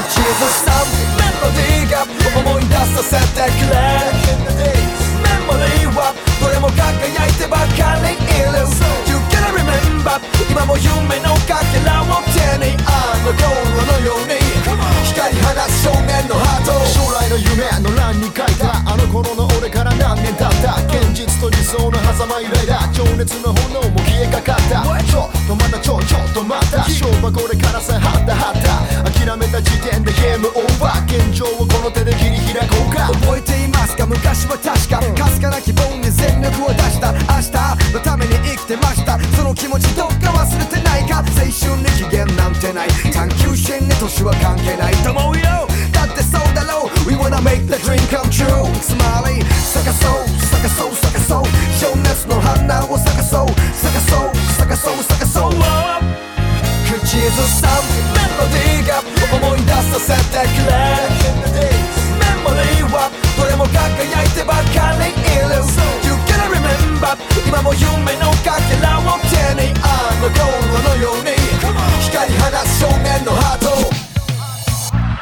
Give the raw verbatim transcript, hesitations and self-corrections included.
口ずさむメロディーが思い出させてくれメモリーはどれも輝いてばかりいる You gotta remember 今も夢のかけらを手にあの頃のように光り放つ少年のハート将来の夢の欄に書いたあの頃の俺から何年経った現実と理想の狭間揺れだ情熱の炎も消えかかったちょっとまたちょちょっとまた勝負はこれからさはったはった諦めた時点でゲームオーバー現状をこの手で切り開こうか覚えていますか昔は確かかすかな希望に全力を出した明日のために生きてましたその気持ちどっか忘れてないか青春に期限なんてない探求心に年は関係ないと思うよだってそうだろう We wanna make the dream come true つまり咲かそう咲かそう咲かそう情熱の花を咲かそう咲かそう咲かそう咲かそう口ずさむメロディーが思い出させてくれメモリーはどれも輝いてばかりいる You gotta remember 今も夢のかけらを手にあの頃のように光り放つ少